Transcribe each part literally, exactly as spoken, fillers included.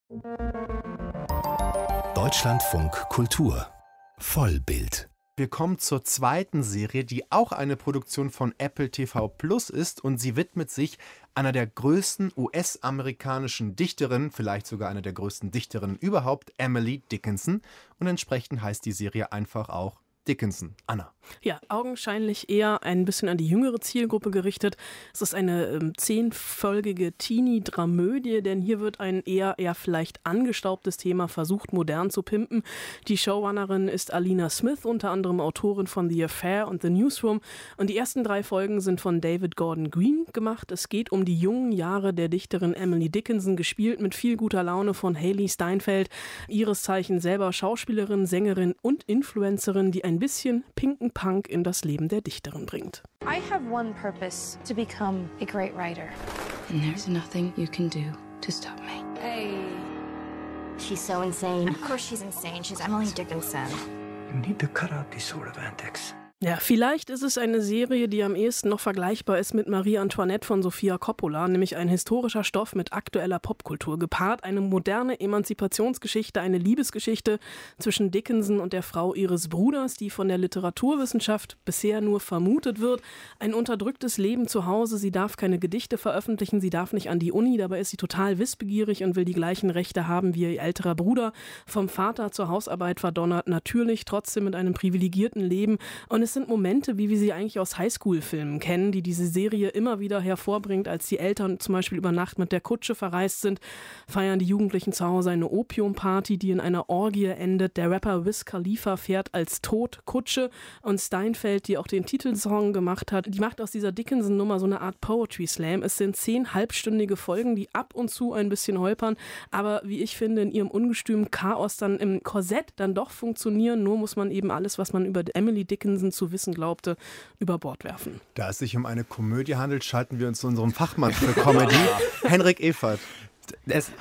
Deutschlandfunk Kultur Vollbild. Wir kommen zur zweiten Serie, die auch eine Produktion von Apple T V Plus ist, und sie widmet sich einer der größten U S-amerikanischen Dichterinnen, vielleicht sogar einer der größten Dichterinnen überhaupt, Emily Dickinson. Und entsprechend heißt die Serie einfach auch Dickinson. Anna. Ja, augenscheinlich eher ein bisschen an die jüngere Zielgruppe gerichtet. Es ist eine ähm, zehnfolgige Teenie-Dramödie, denn hier wird ein eher, eher vielleicht angestaubtes Thema versucht, modern zu pimpen. Die Showrunnerin ist Alina Smith, unter anderem Autorin von The Affair und The Newsroom. Und die ersten drei Folgen sind von David Gordon Green gemacht. Es geht um die jungen Jahre der Dichterin Emily Dickinson, gespielt mit viel guter Laune von Hailee Steinfeld, ihres Zeichen selber Schauspielerin, Sängerin und Influencerin, die ein bisschen pinken Punk in das Leben der Dichterin bringt. I have one purpose, to become a great writer. And there's nothing you can do to stop me. Hey. She's so insane. Of course she's insane. She's Emily Dickinson. You need to cut out these sort of antics. Ja, vielleicht ist es eine Serie, die am ehesten noch vergleichbar ist mit Marie Antoinette von Sofia Coppola, nämlich ein historischer Stoff mit aktueller Popkultur, gepaart eine moderne Emanzipationsgeschichte, eine Liebesgeschichte zwischen Dickinson und der Frau ihres Bruders, die von der Literaturwissenschaft bisher nur vermutet wird. Ein unterdrücktes Leben zu Hause, sie darf keine Gedichte veröffentlichen, sie darf nicht an die Uni, dabei ist sie total wissbegierig und will die gleichen Rechte haben wie ihr älterer Bruder. Vom Vater zur Hausarbeit verdonnert, natürlich trotzdem mit einem privilegierten Leben, und es sind Momente, wie wir sie eigentlich aus Highschool-Filmen kennen, die diese Serie immer wieder hervorbringt. Als die Eltern zum Beispiel über Nacht mit der Kutsche verreist sind, feiern die Jugendlichen zu Hause eine Opiumparty, die in einer Orgie endet. Der Rapper Wiz Khalifa fährt als Tod Kutsche, und Steinfeld, die auch den Titelsong gemacht hat, die macht aus dieser Dickinson-Nummer so eine Art Poetry Slam. Es sind zehn halbstündige Folgen, die ab und zu ein bisschen holpern, aber wie ich finde, in ihrem ungestümen Chaos dann im Korsett dann doch funktionieren. Nur muss man eben alles, was man über Emily Dickinson zu wissen glaubte, über Bord werfen. Da es sich um eine Komödie handelt, schalten wir uns zu unserem Fachmann für Comedy, Henrik Evert. Es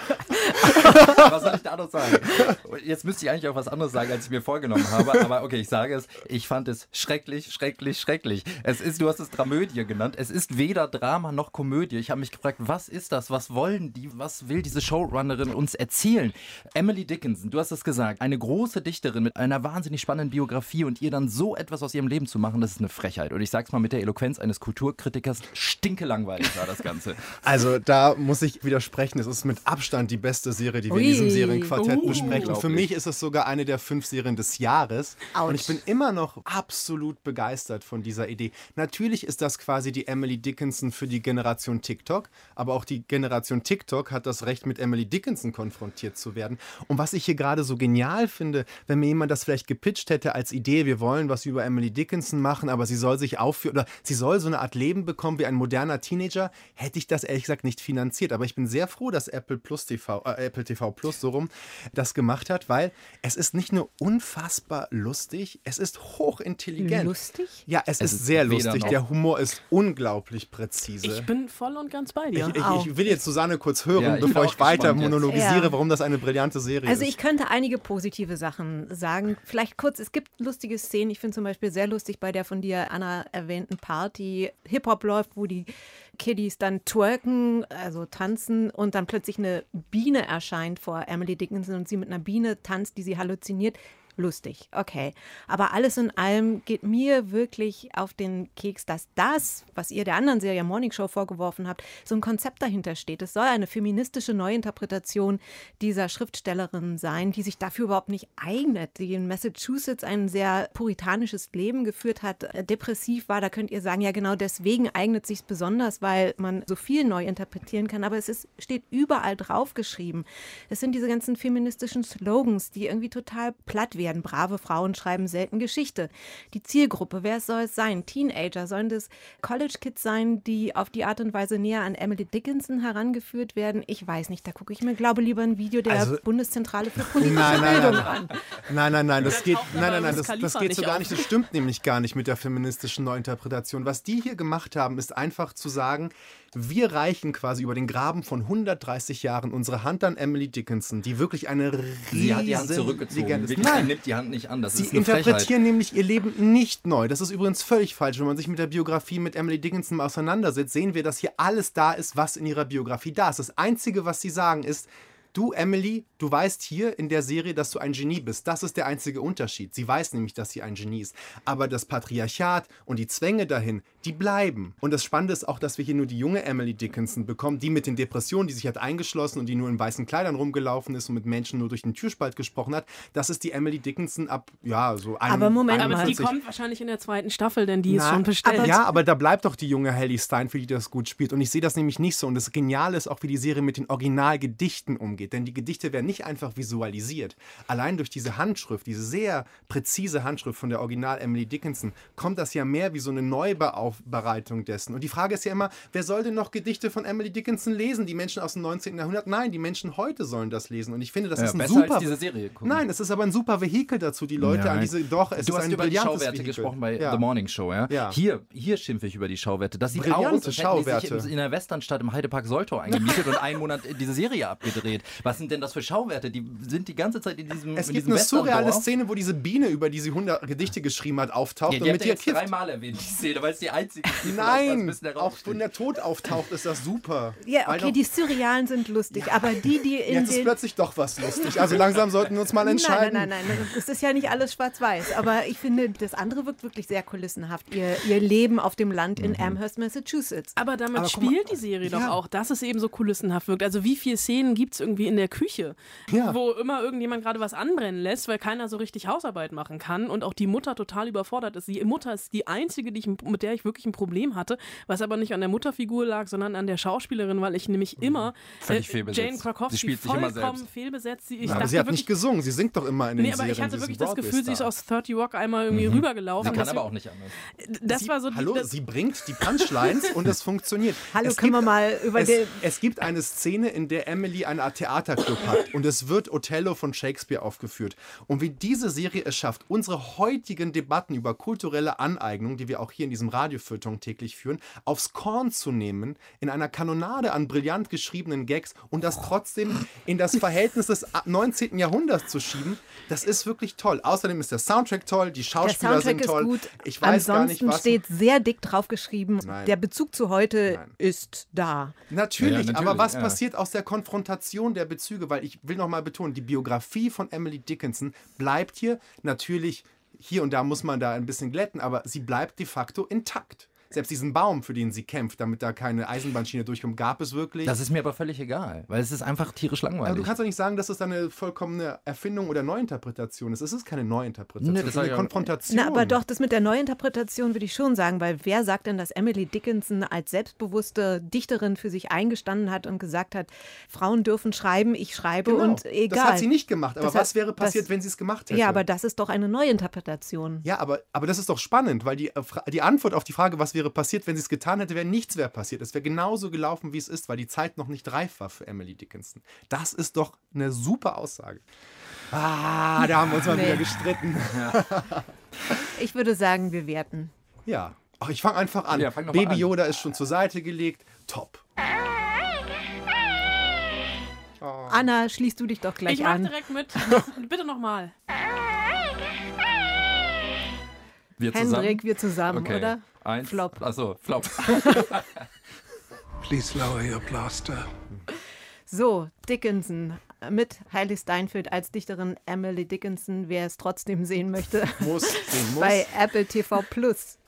was soll ich da noch sagen? Jetzt müsste ich eigentlich auch was anderes sagen, als ich mir vorgenommen habe. Aber okay, ich sage es. Ich fand es schrecklich, schrecklich, schrecklich. Es ist, du hast es Dramödie genannt. Es ist weder Drama noch Komödie. Ich habe mich gefragt, was ist das? Was wollen die? Was will diese Showrunnerin uns erzählen? Emily Dickinson, du hast es gesagt. Eine große Dichterin mit einer wahnsinnig spannenden Biografie, und ihr dann so etwas aus ihrem Leben zu machen, das ist eine Frechheit. Und ich sag's mal mit der Eloquenz eines Kulturkritikers, stinkelangweilig war das Ganze. Also da muss ich widersprechen. Es ist mit Abstand die beste Serie, die wir Ui. in diesem Serienquartett Uh. besprechen. Für mich ist es sogar eine der fünf Serien des Jahres. Autsch. Und ich bin immer noch absolut begeistert von dieser Idee. Natürlich ist das quasi die Emily Dickinson für die Generation TikTok, aber auch die Generation TikTok hat das Recht, mit Emily Dickinson konfrontiert zu werden. Und was ich hier gerade so genial finde, wenn mir jemand das vielleicht gepitcht hätte als Idee, wir wollen was über Emily Dickinson machen, aber sie soll sich aufführen, oder sie soll so eine Art Leben bekommen wie ein moderner Teenager, hätte ich das ehrlich gesagt nicht finanziert. Aber ich bin sehr froh, dass Apple Plus T V, äh, Apple T V Plus so rum das gemacht hat, weil es ist nicht nur unfassbar lustig, es ist hochintelligent. Lustig? Ja, es, Es ist ist sehr weder lustig. noch. Der Humor ist unglaublich präzise. Ich bin voll und ganz bei dir. Ich, ich, ich will jetzt Susanne kurz hören, Ja, ich bin bevor ich auch weiter gespannt jetzt. monologisiere, Ja. warum das eine brillante Serie Also ist. ich könnte einige positive Sachen sagen. Vielleicht kurz, es gibt lustige Szenen. Ich finde zum Beispiel sehr lustig bei der von dir, Anna, erwähnten Party. Hip-Hop läuft, wo die Kiddies dann twerken, also tanzen, und dann plötzlich eine Biene erscheint vor Emily Dickinson und sie mit einer Biene tanzt, die sie halluziniert. Lustig, okay. Aber alles in allem geht mir wirklich auf den Keks, dass das, was ihr der anderen Serie Morning Show vorgeworfen habt, so ein Konzept dahinter steht. Es soll eine feministische Neuinterpretation dieser Schriftstellerin sein, die sich dafür überhaupt nicht eignet, die in Massachusetts ein sehr puritanisches Leben geführt hat, äh, depressiv war. Da könnt ihr sagen, ja genau deswegen eignet sich besonders, weil man so viel neu interpretieren kann. Aber es ist, steht überall draufgeschrieben. Es sind diese ganzen feministischen Slogans, die irgendwie total platt werden. Brave Frauen schreiben selten Geschichte. Die Zielgruppe, wer soll es sein? Teenager, sollen das College-Kids sein, die auf die Art und Weise näher an Emily Dickinson herangeführt werden? Ich weiß nicht, da gucke ich mir, glaube lieber ein Video der Also, Bundeszentrale für politische Nein, nein, Bildung nein, an. nein, nein, nein, das Das geht, taucht nein, aber nein, nein, Wiz das, das Khalifa geht nicht so gar auf. nicht. Das stimmt nämlich gar nicht mit der feministischen Neuinterpretation. Was die hier gemacht haben, ist einfach zu sagen, wir reichen quasi über den Graben von hundertdreißig Jahren unsere Hand an Emily Dickinson, die wirklich eine riesen Sie hat die Hand zurückgezogen. Legende ist. Wirklich, sie Nein, nimmt die Hand nicht an. Das sie ist eine Frechheit. interpretieren nämlich ihr Leben nicht neu. Das ist übrigens völlig falsch. Wenn man sich mit der Biografie mit Emily Dickinson auseinandersetzt, sehen wir, dass hier alles da ist, was in ihrer Biografie da ist. Das Einzige, was sie sagen, ist, du Emily, du weißt hier in der Serie, dass du ein Genie bist. Das ist der einzige Unterschied. Sie weiß nämlich, dass sie ein Genie ist. Aber das Patriarchat und die Zwänge dahin, die bleiben. Und das Spannende ist auch, dass wir hier nur die junge Emily Dickinson bekommen, die mit den Depressionen, die sich hat eingeschlossen und die nur in weißen Kleidern rumgelaufen ist und mit Menschen nur durch den Türspalt gesprochen hat. Das ist die Emily Dickinson ab, ja, so ein, Aber Moment Aber einundvierzig. die kommt wahrscheinlich in der zweiten Staffel, denn die ist Na, schon bestellt. Ja, aber da bleibt doch die junge Hailee Steinfeld, die das gut spielt. Und ich sehe das nämlich nicht so. Und das Geniale ist auch, wie die Serie mit den Originalgedichten umgeht. Denn die Gedichte werden nicht einfach visualisiert. Allein durch diese Handschrift, diese sehr präzise Handschrift von der Original Emily Dickinson, kommt das ja mehr wie so eine Neubearbeitung dessen. Und die Frage ist ja immer, wer soll denn noch Gedichte von Emily Dickinson lesen? Die Menschen aus dem neunzehnten. Jahrhundert? Nein, die Menschen heute sollen das lesen. Und ich finde, das Ja, ist ein besser super... als diese Serie gucken. Nein, es ist aber ein super Vehikel dazu, die Leute Nein. an diese... Doch, es Du ist hast ein über die brillantes Schauwerte Vehikel. gesprochen bei Ja. The Morning Show, ja? Ja. Hier, hier schimpfe ich über die Schauwerte. Das sieht Brillante aus, als hätten die Schauwerte. sich in der Westernstadt im Heidepark Soltau eingemietet und einen Monat diese Serie abgedreht. Was sind denn das für Schauwerte? Die sind die ganze Zeit in diesem Es in gibt diesem eine surreale Westerndorf. Szene, wo diese Biene, über die sie hundert Gedichte geschrieben hat, auftaucht Ja, und die mit hat er ihr jetzt kifft. dreimal erwähnt, die Szene, weil es die einzige ist, die vielleicht was ein Nein, bisschen auch heraussticht. wenn der Tod auftaucht, ist das super. Ja, Weil okay, doch- die Surrealen sind lustig, aber die, die in Jetzt ist den... plötzlich doch was lustig. Also langsam sollten wir uns mal entscheiden. Nein, nein, nein, nein, es ist ja nicht alles schwarz-weiß, aber ich finde, das andere wirkt wirklich sehr kulissenhaft. Ihr, ihr Leben auf dem Land in Amherst, Massachusetts. Aber damit Aber guck mal, spielt die Serie doch ja. auch, dass es eben so kulissenhaft wirkt. Also wie viele Szenen gibt es irgendwie in der Küche, Ja. wo immer irgendjemand gerade was anbrennen lässt, weil keiner so richtig Hausarbeit machen kann und auch die Mutter total überfordert ist. Die Mutter ist die einzige, die ich, mit der ich wirklich ein Problem hatte, was aber nicht an der Mutterfigur lag, sondern an der Schauspielerin, weil ich nämlich immer Völlig äh, fehlbesetzt. Jane Sie Krakowski spielt sich immer vollkommen selbst. fehlbesetzt. Ich Ja, aber dachte sie hat wirklich, nicht gesungen, sie singt doch immer in den Nee, aber Serien. ich hatte sie ist wirklich ein das Gefühl, sie ist Broadway-Star. aus thirty Rock einmal irgendwie Mhm. rübergelaufen. Sie kann Deswegen- aber auch nicht anders. Das Sie, war so die, hallo, das, sie bringt die Punchlines und es funktioniert. Hallo, es können wir gibt, mal über es, den... es gibt eine Szene, in der Emily einen Theaterclub hat und es wird Othello von Shakespeare aufgeführt. Und wie diese Serie es schafft, unsere heutigen Debatten über kulturelle Aneignung, die wir auch hier in diesem Radiofeuilleton täglich führen, aufs Korn zu nehmen, in einer Kanonade an brillant geschriebenen Gags und das trotzdem in das Verhältnis des neunzehnten. Jahrhunderts zu schieben, das ist wirklich toll. Außerdem ist der Soundtrack toll, die Der Schauspieler Soundtrack sind ist toll. gut. Ich weiß gar nicht, Ansonsten was... steht sehr dick drauf geschrieben, Nein. der Bezug zu heute Nein. ist da. Natürlich, Ja, ja, natürlich, aber was ja. passiert aus der Konfrontation der Bezüge? Weil ich will noch mal betonen, die Biografie von Emily Dickinson bleibt hier natürlich, hier und da muss man da ein bisschen glätten, aber sie bleibt de facto intakt. Selbst diesen Baum, für den sie kämpft, damit da keine Eisenbahnschiene durchkommt, gab es wirklich. Das ist mir aber völlig egal, weil es ist einfach tierisch aber langweilig. du kannst doch nicht sagen, dass es dann eine vollkommene Erfindung oder Neuinterpretation ist. Es ist keine Neuinterpretation, Nee, es das ist sag eine ich ja. Konfrontation. Na, aber doch, das mit der Neuinterpretation würde ich schon sagen, weil wer sagt denn, dass Emily Dickinson als selbstbewusste Dichterin für sich eingestanden hat und gesagt hat, Frauen dürfen schreiben, ich schreibe Genau, und egal. das hat sie nicht gemacht. Aber Das was hat- wäre passiert, das- wenn sie es gemacht hätte? Ja, aber das ist doch eine Neuinterpretation. Ja, aber, aber das ist doch spannend, weil die, äh, Fra- die Antwort auf die Frage, was wäre passiert, wenn sie es getan hätte, wäre nichts wäre passiert. Es wäre genauso gelaufen, wie es ist, weil die Zeit noch nicht reif war für Emily Dickinson. Das ist doch eine super Aussage. Ah, da haben wir uns mal Nee. wieder gestritten. Ich würde sagen, wir werten. Ja. Ach, ich fange einfach an. Ja, fang doch mal Baby an. Yoda ist schon zur Seite gelegt. Top. Anna, schließt du dich doch gleich ich mach an. direkt mit. Bitte nochmal. Wir zusammen? Hendrik, wir zusammen, Okay. oder? Eins. Flop. Achso, Flop. Please lower your blaster. So, Dickinson mit Hailee Steinfeld als Dichterin Emily Dickinson, wer es trotzdem sehen möchte, Muss, sehen muss. bei Apple T V Plus.